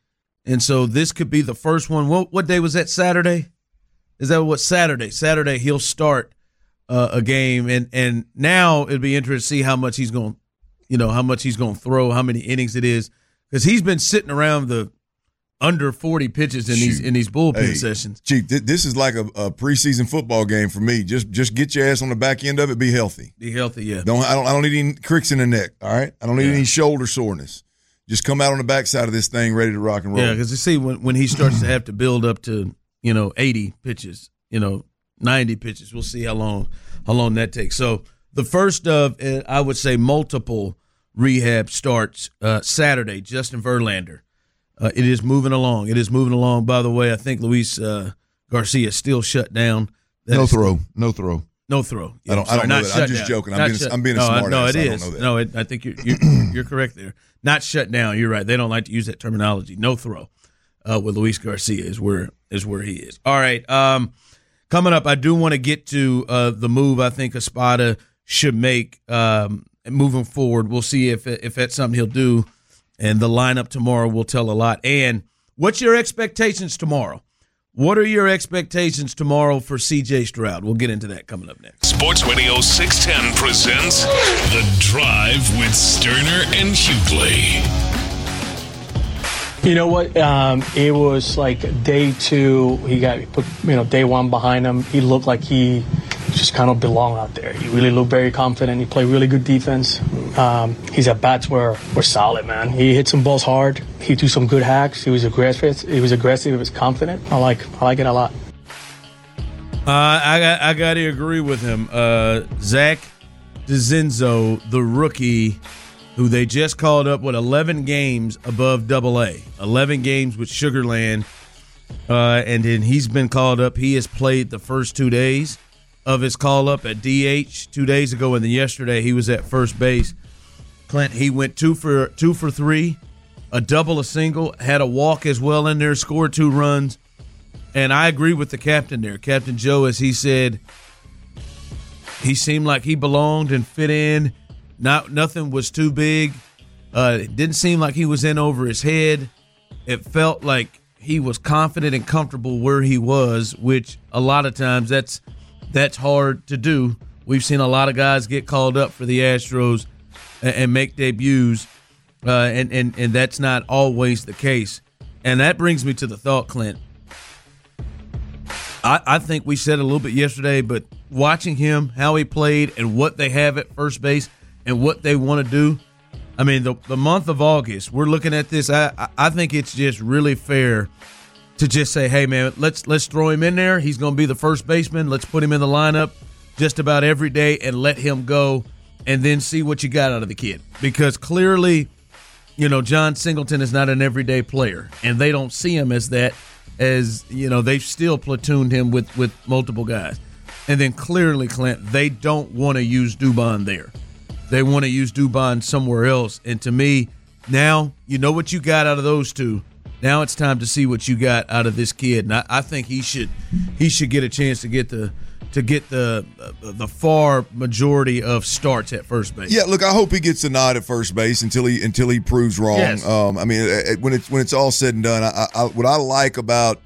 And so this could be the first one. What, what day was that, Saturday? Is that what, Saturday? Saturday he'll start uh, a game, and, and now it'll be interesting to see how much he's going, you know, how much he's going to throw, how many innings it is, because he's been sitting around the under forty pitches in Shoot. these in these bullpen hey, sessions. Chief, th- this is like a, a preseason football game for me. Just just get your ass on the back end of it. Be healthy. Be healthy, yeah. Don't I don't I don't need any cricks in the neck. All right, I don't need yeah. any shoulder soreness. Just come out on the backside of this thing ready to rock and roll. Yeah, because you see when when he starts to have to build up to you know eighty pitches, you know ninety pitches, we'll see how long how long that takes. So the first of uh, I would say multiple rehab starts uh, Saturday. Justin Verlander. Uh, it is moving along. It is moving along. By the way, I think Luis uh, Garcia is still shut down. That no is, throw. No throw. No throw. Yeah, I don't, I don't know that. I'm just down. joking. I'm being, I'm being a no, smart no, ass. it I is. don't know that. No, it, I think you're, you're, you're correct there. Not shut down. You're right. They don't like to use that terminology. No throw uh, with Luis Garcia is where is where he is. All right. Um, coming up, I do want to get to uh, the move I think Espada should make um, moving forward. We'll see if if that's something he'll do. And the lineup tomorrow will tell a lot. And what's your expectations tomorrow? What are your expectations tomorrow for C J Stroud? We'll get into that coming up next. Sports Radio six ten presents The Drive with Sterner and Hughley. You know what? Um, it was like day two. He got put, you know, day one behind him. He looked like he just kind of belonged out there. He really looked very confident. He played really good defense. Um, his at-bats were, were solid, man. He hit some balls hard. He threw some good hacks. He was aggressive. He was aggressive. He was confident. I like I like it a lot. Uh, I got I got to agree with him. Uh, Zach DeZenzo, the rookie, who they just called up with eleven games above Double A, eleven games with Sugar Land, uh, and then he's been called up. He has played the first two days of his call up at D H two days ago, and then yesterday he was at first base. Clint, he went two for two for three, a double, a single, had a walk as well in there, scored two runs, and I agree with the captain there, Captain Joe, as he said, he seemed like he belonged and fit in. Not nothing was too big. Uh, it didn't seem like he was in over his head. It felt like he was confident and comfortable where he was, which a lot of times that's that's hard to do. We've seen a lot of guys get called up for the Astros and, and make debuts, uh, and, and, and that's not always the case. And that brings me to the thought, Clint. I, I think we said a little bit yesterday, but watching him, how he played, and what they have at first base and what they want to do, I mean, the, the month of August, we're looking at this. I, I think it's just really fair to just say, hey, man, let's let's throw him in there. He's going to be the first baseman. Let's put him in the lineup just about every day and let him go and then see what you got out of the kid. Because clearly, you know, John Singleton is not an everyday player, and they don't see him as that, as, you know, they've still platooned him with, with multiple guys. And then clearly, Clint, they don't want to use Dubon there. They want to use Dubon somewhere else. And to me, now you know what you got out of those two. Now it's time to see what you got out of this kid, and I, I think he should he should get a chance to get the to get the the far majority of starts at first base. Yeah, look, I hope he gets a nod at first base until he until he proves wrong. Yes. Um, I mean, when it's when it's all said and done, I, I, what I like about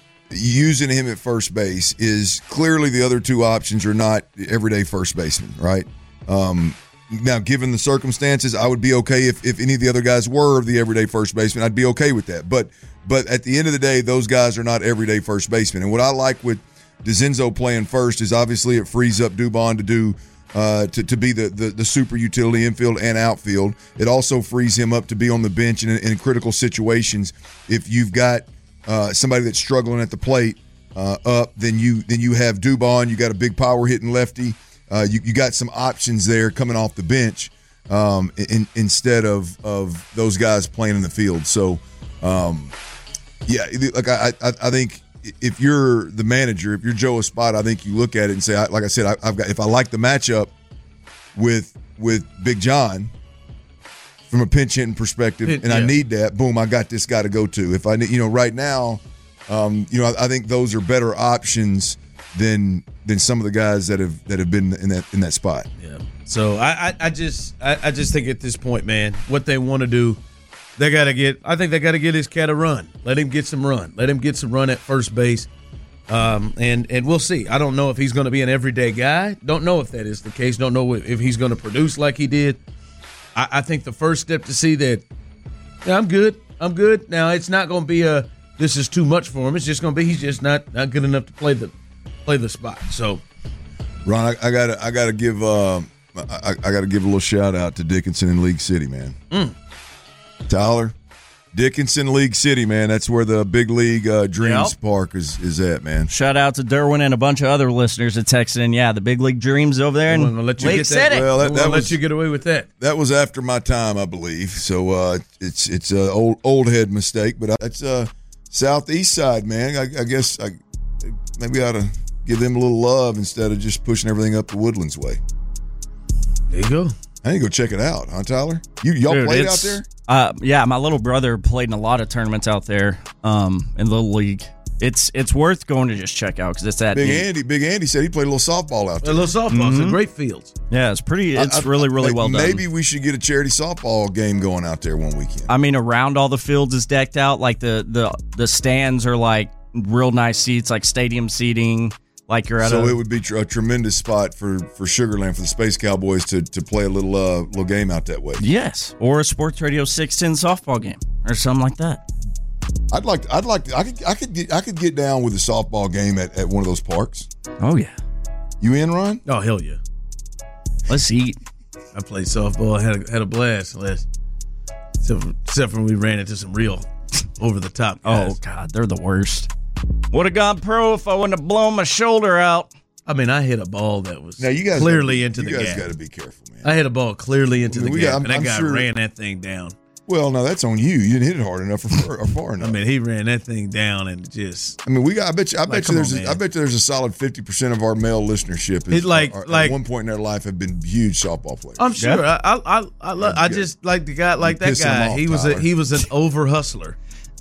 using him at first base is clearly the other two options are not everyday first basemen, right? Um, Now, given the circumstances, I would be okay if, if any of the other guys were the everyday first baseman. I'd be okay with that. But but at the end of the day, those guys are not everyday first basemen. And what I like with DeZenzo playing first is obviously it frees up Dubon to do uh, to to be the, the the super utility infield and outfield. It also frees him up to be on the bench in, in critical situations. If you've got uh, somebody that's struggling at the plate uh, up, then you then you have Dubon. You got a big power hitting lefty. Uh, you, you got some options there coming off the bench um, in, instead of of those guys playing in the field. So, um, yeah, like I, I I think if you're the manager, if you're Joe Espada, I think you look at it and say, like I said, I, I've got if I like the matchup with with Big John from a pinch hitting perspective, and yeah. I need that, boom, I got this guy to go to. If I need, you know, right now, um, you know, I, I think those are better options than than some of the guys that have that have been in that in that spot. Yeah. So I I, I just I, I just think at this point, man, what they want to do They got to get. I think they got to get his cat a run. Let him get some run. Let him get some run at first base. Um, and and we'll see. I don't know if he's going to be an everyday guy. Don't know if that is the case. Don't know if he's going to produce like he did. I, I think the first step to see that, yeah, I'm good. I'm good. Now it's not going to be a. This is too much for him. It's just going to be he's just not not good enough to play the play the spot. So, Ron, I, I gotta I gotta give uh, I, I gotta give a little shout out to Dickinson in League City, man. Mm. Tyler, Dickinson League City, man. That's where the big league uh, Dreams Yep. Park is, is at, man. Shout out to Derwin and a bunch of other listeners that texted in. Yeah, the big league Dreams over there in I'm gonna let you Lake get City. that. Well, that, I'm that gonna was let you get away with that. that was after my time, I believe. So uh, it's it's a old old head mistake, but that's uh, southeast side, man. I, I guess I maybe I ought to give them a little love instead of just pushing everything up the Woodlands way. There you go. I need to go check it out, huh, Tyler? You y'all Dude, played out it's- there? Uh, yeah, my little brother played in a lot of tournaments out there um, in Little League. It's it's worth going to just check out because it's that Big neat. Andy, Big Andy said he played a little softball out A there. little softball. It's a Mhm. great fields. Yeah, it's pretty. It's I- I- really, really like, well done. Maybe we should get a charity softball game going out there one weekend. I mean, around all the fields is decked out. Like the the the stands are like real nice seats, like stadium seating. Like you're at So a. it would be tr- a tremendous spot for, for Sugarland, for the Space Cowboys to, to play a little uh, little game out that way. Yes, or a Sports Radio six ten softball game or something like that. I'd like to, I'd like to, I could I could get I could get down with a softball game at, at one of those parks. Oh yeah, You in, Ron? Oh hell yeah! let's eat. I played softball. Had a, had a blast last. Except for, except for when we ran into some real over the top guys. Oh God, they're the worst. Would have gone pro if I wouldn't have blown my shoulder out. I mean, I hit a ball that was Now you guys clearly gotta, into you the guys gap. got to be careful, man. I hit a ball clearly into I mean, the we gap, got- I'm- and that I'm guy sure- ran that thing down. Well, no, that's on you. You didn't hit it hard enough or far, or far enough. I mean, he ran that thing down and just. I mean, we got. I bet you. I Like, bet you come there's. on, a, man. I bet you there's a solid fifty percent of our male listenership is It like- are- are- like- at one point in their life have been huge softball players. I'm sure. I I I, I, love, I just like the guy like You that pissing him guy. off, he was a Tyler. he was an over hustler.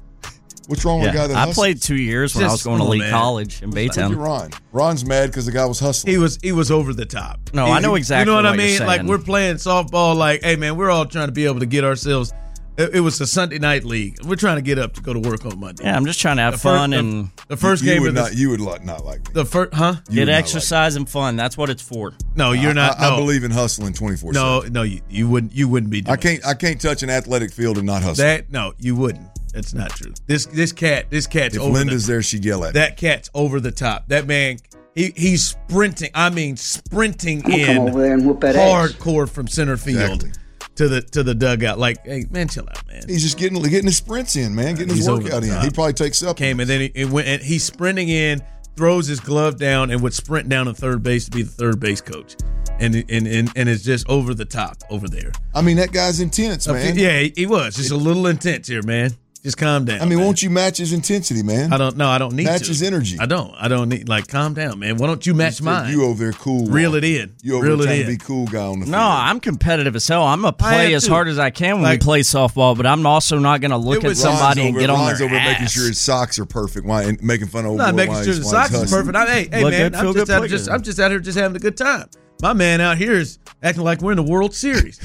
What's wrong with a guy Yeah, that I hustles? played two years when I was Just- going to come on, Lee man. College in Look at Baytown. Ron. Ron's mad because the guy was hustling. He was he was over the top. No, He- I know he- exactly You know what, what I you're mean? Like saying. we're playing softball. Like, hey man, we're all trying to be able to get ourselves. It, it was a Sunday night league. We're trying to get up to go to work on Monday. Yeah, I'm just trying to have The fir- fun the- and the first you game would of the not. You would like, not like me. the first huh? You get would not like exercise and fun. That's what it's for. No, you're not. I, I no, believe in hustling twenty-four no, seven. no. You, you wouldn't. You wouldn't be. Doing I can't. I can't touch an athletic field and not hustle. that. No, you wouldn't. That's not true. This this cat. This cat's if over Linda's the, there, she'd yell at me. That cat's over the top. That man. He he's sprinting. I mean, sprinting in over there and whoop that ass. hardcore from center field Exactly. to the to the dugout. Like, hey man, chill out, man. He's just getting getting his sprints in, man. Getting his He's over workout the in. top. He probably takes up. Came and then he, it went, and he's sprinting in, throws his glove down, and would sprint down to third base to be the third base coach, and and and, and it's just over the top over there. I mean, that guy's intense, man. Yeah, he, he was just a little intense here, man. Just calm down. I mean, man. won't you match his intensity, man? I don't know. I don't need match to. his energy. I don't. I don't need. Like, calm down, man. Why don't you match Instead, mine? You over there, cool. Reel it in. You over Reel there it trying in. to be cool guy on the field. No, I'm competitive as hell. I'm gonna I play am as too. hard as I can when Like- we play softball, but I'm also not gonna look It at was- somebody Ron's and over, get on Ron's their over ass. making sure his socks are perfect. Why and making fun of old I'm not boy making while sure he's- the while he's socks is hustling. perfect. I, hey, hey, Look man, good, I'm feel just good, out play here just good. I'm just out here just having a good time. My man out here is acting like we're in the World Series.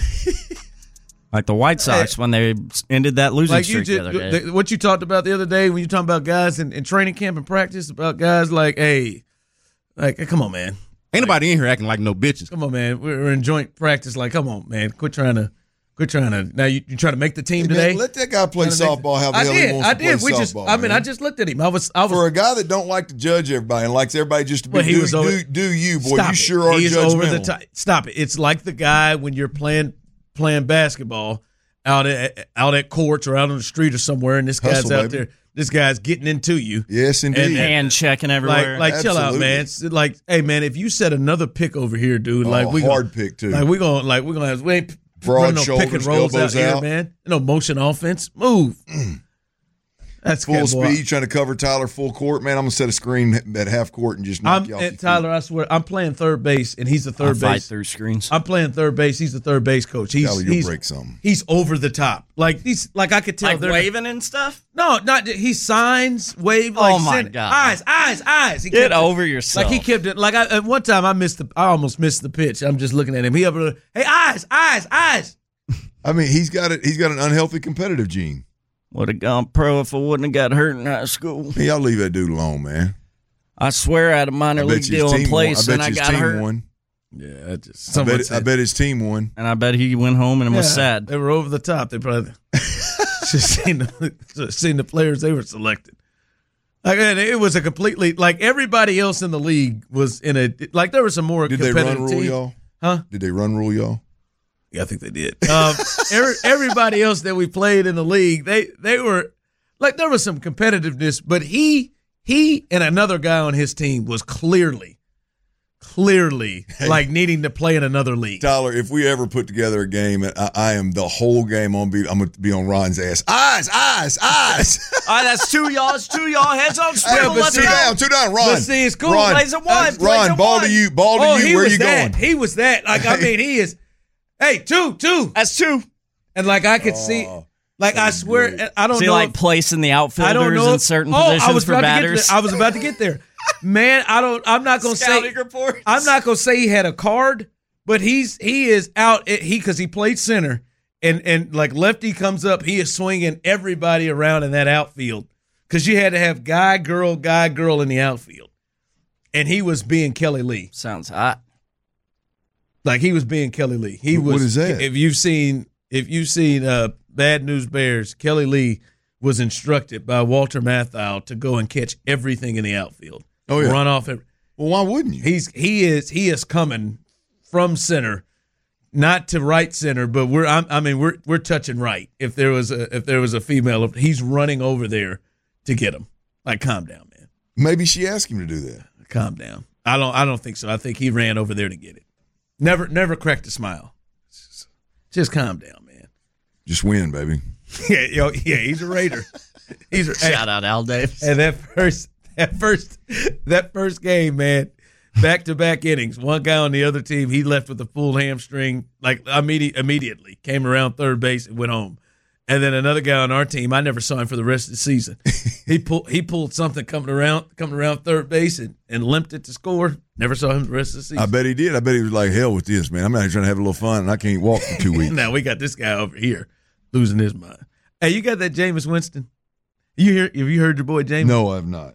Like the White Sox when they ended that losing Like you streak the just other day. the- what you talked about the other day when you talking about guys in, in training camp and practice about guys like, hey, like come on, man. Ain't nobody in here acting like no bitches. Come on, man. We're we're in joint practice. Like, come on, man. Quit trying to, quit trying to. Now you, you trying to make the team Hey, man, today. let that guy play Trying to make softball how the I hell did. he wants I to did. play We just. softball, I mean, man. I just looked at him. I was. I was. For a guy that don't like to judge everybody and likes everybody just to be Well, he do, was over- do, do you, boy. Stop you it. sure are He is judgmental. over the top. Stop it. It's like the guy when you're playing playing basketball out at out at courts or out on the street or somewhere, and this guy's Hustle, out baby. there. This guy's getting into you. Yes, indeed. And- And checking everywhere. Like, like, chill out, Absolutely. man. It's like, hey, man, if you set another pick over here, dude, Oh, like we hard gonna, pick, too. Like we gonna, like we're gonna have we ain't Broad running no pick and shoulders, rolls out elbows here, out. man. No motion offense. Move. That's Full good, boy. speed, trying to cover Tyler full court. Man, I'm going to set a screen at half court and just knock I'm you off eh, your feet. Tyler. I swear, I'm playing third base, and he's the I third fight base. through screens. I'm playing third base. He's the third base coach. He's Tyler, you'll he's, break something. He's over the top. Like he's like I could tell. Like they're- waving and stuff? No, not he signs, wave. Like Oh, my send- God. Eyes, eyes, eyes. He Get kept it- over yourself. Like he kept it. Like I, at one time, I missed the. I almost missed the pitch. I'm just looking at him. He up there. Hey, eyes, eyes, eyes. I mean, he's got it. He's got an unhealthy competitive gene. Would have gone pro if I wouldn't have got hurt in high school. Hey, y'all leave that dude alone, man. I swear I had a minor league deal in place won. I and I his got team hurt. Won. Yeah, I just. I bet, I bet his team won. And I bet he went home and yeah, was sad. They were over the top. They probably just seen the, seen the players they were selected. Like, and it was a completely like everybody else in the league was in a like there were some more. Did they competitive run rule teams. y'all? Huh? Did they run rule y'all? Yeah, I think they did. Um, every, everybody else that we played in the league, they they were like there was some competitiveness, but he he and another guy on his team was clearly, clearly hey, like needing to play in another league. Tyler, if we ever put together a game, I, I am the whole game on. Be, I'm gonna be on Ron's ass. Eyes, eyes, eyes. All right, that's two y'all. It's two y'all. Heads on Hey, swivel. Let's two go. down, two down. Ron, But see, it's cool. Ron, Plays at one. uh, Plays Ron, at ball one. to you. Ball to Oh, you. he Where was you that. going? He was that. Like I mean, he is. Hey, two, two. That's two. And like I could see, like I swear, great. I don't See, know. like if- placing the I don't outfielders know in if- certain oh, I positions was for about to get batters. there. I was about to get there. Man, I don't. I'm not gonna say. Scouting reports. I'm not gonna say he had a card, but he's he is out. He because he played center, and and like lefty comes up, he is swinging everybody around in that outfield because you had to have guy, girl, guy, girl in the outfield, and he was being Kelly Lee. Sounds hot. Like he was being Kelly Lee. He What was. is that? If you've seen, if you've seen uh, Bad News Bears, Kelly Lee was instructed by Walter Matthau to go and catch everything in the outfield. Oh yeah, Run off. Every, well, why wouldn't you? he's he is he is coming from center, not to right center, but we're I'm, I mean we're we're touching right. If there was a if there was a female, he's running over there to get him. Like, calm down, man. Maybe she asked him to do that. Calm down. I don't I don't think so. I think he ran over there to get it. Never never cracked a smile. Just calm down, man. Just win, baby. Yeah, yo, yeah, he's a Raider. He's a, Shout out Al Davis. And that first that first that first game, man, back to back innings. One guy on the other team, he left with a full hamstring, like immediate, immediately came around third base and went home. And then another guy on our team, I never saw him for the rest of the season. He pulled he pulled something coming around coming around third base and, and limped it to score. Never saw him the rest of the season. I bet he did. I bet he was like, hell with this, man. I'm out here trying to have a little fun, and I can't walk for two weeks. Now we got this guy over here losing his mind. Hey, you got that Jameis Winston? You hear? Have you heard your boy Jameis? No, I've not.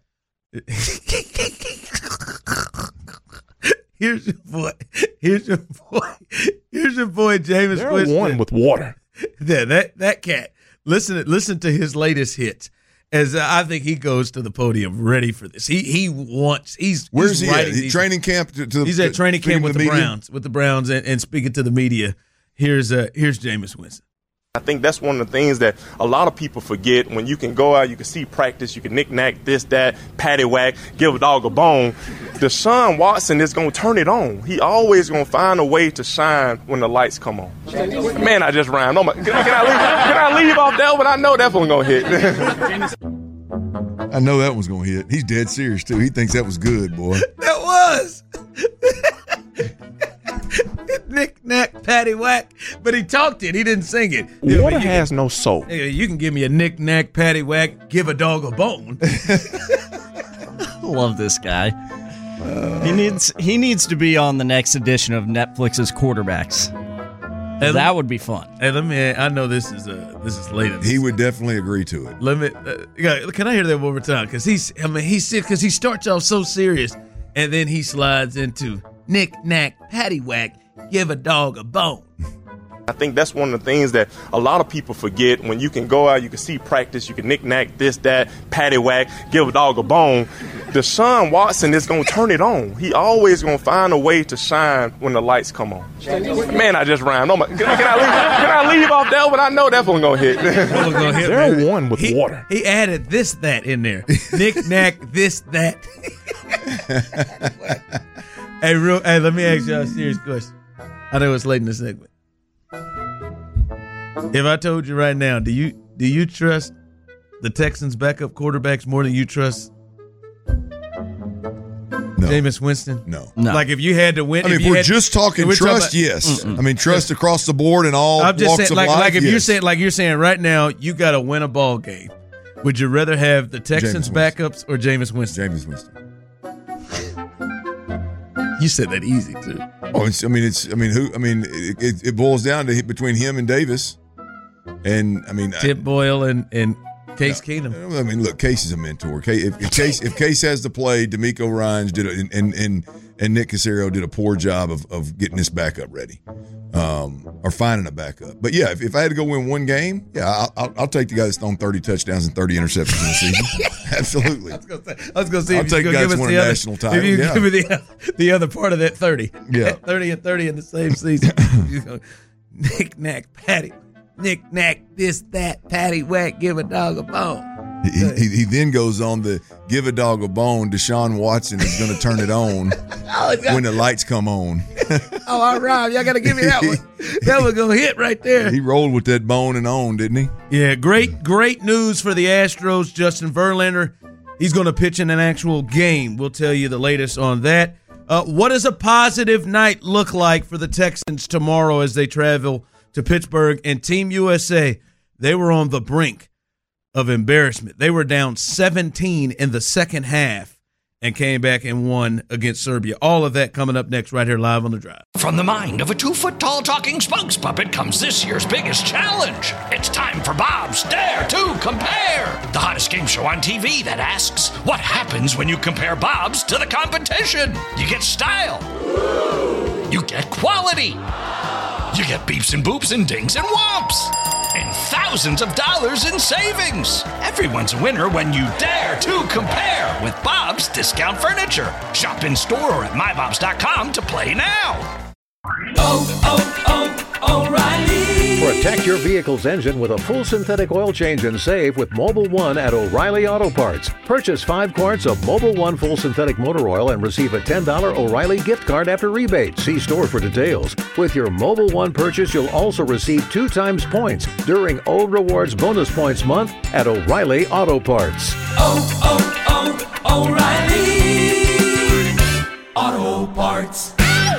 Here's your boy. Here's your boy. Here's your boy Jameis They're Winston. one with water. Yeah, that that cat. Listen, listen to his latest hits. As uh, I think he goes to the podium ready for this. He he wants. He's Where's he's he at? writing He- these- training camp to, to He's to, at training speaking camp to with the, media? Browns, with the Browns, and, and speaking to the media. Here's uh here's Jameis Winston. I think that's one of the things that a lot of people forget. When you can go out, you can see practice, you can knick-knack this, that, paddywhack, give a dog a bone. Deshaun Watson is going to turn it on. He always going to find a way to shine when the lights come on. Man, I just rhymed. Oh my, can, I, can, I leave, can I leave off that one? I know that one going to hit. I know that one's going to hit. He's dead serious, too. He thinks that was good, boy. That was. Knick knack, patty whack, but he talked it. He didn't sing it. Water I mean, you has can, no soul. You can give me a knick knack, patty whack, give a dog a bone. Love this guy. he needs he needs to be on the next edition of Netflix's Quarterbacks. Hey, that would be fun. Hey, let me. I know this is uh this is late. He would definitely agree to it. Let me. Uh, yeah, can I hear that one more time? Because he's. I mean, he's because he starts off so serious, and then he slides into knick knack, patty whack, give a dog a bone. I think that's one of the things that a lot of people forget. When you can go out, you can see practice, you can knick-knack this, that, paddywhack, give a dog a bone. Deshaun Watson is going to turn it on. He always going to find a way to shine when the lights come on. Man, I just rhymed. Oh my, can, I, can, I leave, can I leave off that one? I know that one going to hit. Gonna hit They're man. one with he, water. He added this, that in there. Knick-knack, this, that. Hey, real. Hey, let me ask y'all a serious question. I know it's late in the segment. If I told you right now, do you do you trust the Texans' backup quarterbacks more than you trust No. Jameis Winston? No. No. Like if you had to win. I mean, if if you we're had- just talking if we're trust, talking yes. Mm-mm. I mean, trust across the board and all I'm just walks saying, of like, life. like if yes. you're saying, like you're saying right now, you got to win a ball game. Would you rather have the Texans' Jameis Winston. backups or Jameis Winston? Jameis Winston. You said that easy too. Oh, it's, I mean, it's. I mean, who? I mean, it, it, it boils down to between him and Davis, and I mean, Tip I, Boyle and and Case yeah, Keenum. I mean, look, Case is a mentor. Case, if, if Case if Case has to play, D'Amico Ryans did, a, and and and Nick Caserio did a poor job of of getting this backup ready, um, or finding a backup. But yeah, if, if I had to go win one game, yeah, I'll, I'll, I'll take the guy that's thrown thirty touchdowns and thirty interceptions in the season. Absolutely. I was going to say, I was gonna say I'll if take you guys give us won the a other, national title. If you Yeah. give me the, the other part of that thirty, Yeah. thirty and thirty in the same season. You go, Nick Nack Patty, Nick Nack this that Patty whack give a dog a bone. He, he, he then goes on to give a dog a bone. Deshaun Watson is going to turn it on when the lights come on. Oh, all right, y'all got to give me that one. That was gonna hit right there. He rolled with that bone and on, didn't he? Yeah, great, great news for the Astros. Justin Verlander, he's going to pitch in an actual game. We'll tell you the latest on that. Uh, what does a positive night look like for the Texans tomorrow as they travel to Pittsburgh? And Team U S A, they were on the brink of embarrassment. They were down seventeen in the second half and came back and won against Serbia. All of that coming up next right here live on The Drive. From the mind of a two-foot-tall talking spokes puppet comes this year's biggest challenge. It's time for Bob's Dare to Compare, the hottest game show on T V that asks, what happens when you compare Bob's to the competition? You get style. You get quality. You get beeps and boops and dings and whomps. And thousands of dollars in savings. Everyone's a winner when you dare to compare with Bob's Discount Furniture. Shop in store or at my bobs dot com to play now. Oh, oh, oh, O'Reilly. Protect your vehicle's engine with a full synthetic oil change and save with Mobil one at O'Reilly Auto Parts. Purchase five quarts of Mobil one full synthetic motor oil and receive a ten dollars O'Reilly gift card after rebate. See store for details. With your Mobil one purchase, you'll also receive two times points during O Rewards Bonus Points Month at O'Reilly Auto Parts. Oh, oh, oh, O'Reilly Auto Parts.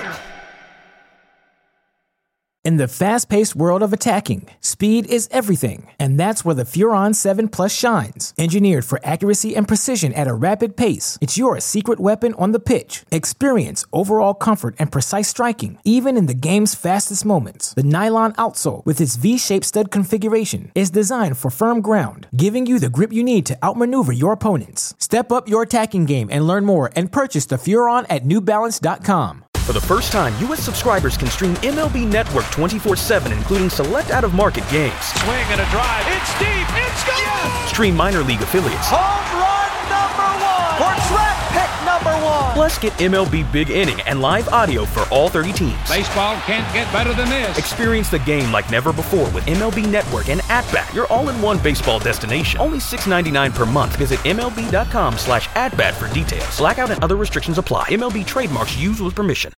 In the fast-paced world of attacking, speed is everything, and that's where the Furon seven Plus shines. Engineered for accuracy and precision at a rapid pace, it's your secret weapon on the pitch. Experience overall comfort and precise striking, even in the game's fastest moments. The nylon outsole, with its V-shaped stud configuration, is designed for firm ground, giving you the grip you need to outmaneuver your opponents. Step up your attacking game and learn more and purchase the Furon at new balance dot com. For the first time, U S subscribers can stream M L B Network twenty-four seven, including select out-of-market games. Swing and a drive. It's deep. It's gone. Yes. Stream minor league affiliates. Home run number one. Or draft pick number one. Plus, get M L B Big Inning and live audio for all thirty teams. Baseball can't get better than this. Experience the game like never before with M L B Network and At-Bat, your all-in-one baseball destination. Only six ninety-nine per month. Visit M L B dot com slash at bat for details. Blackout and other restrictions apply. M L B trademarks used with permission.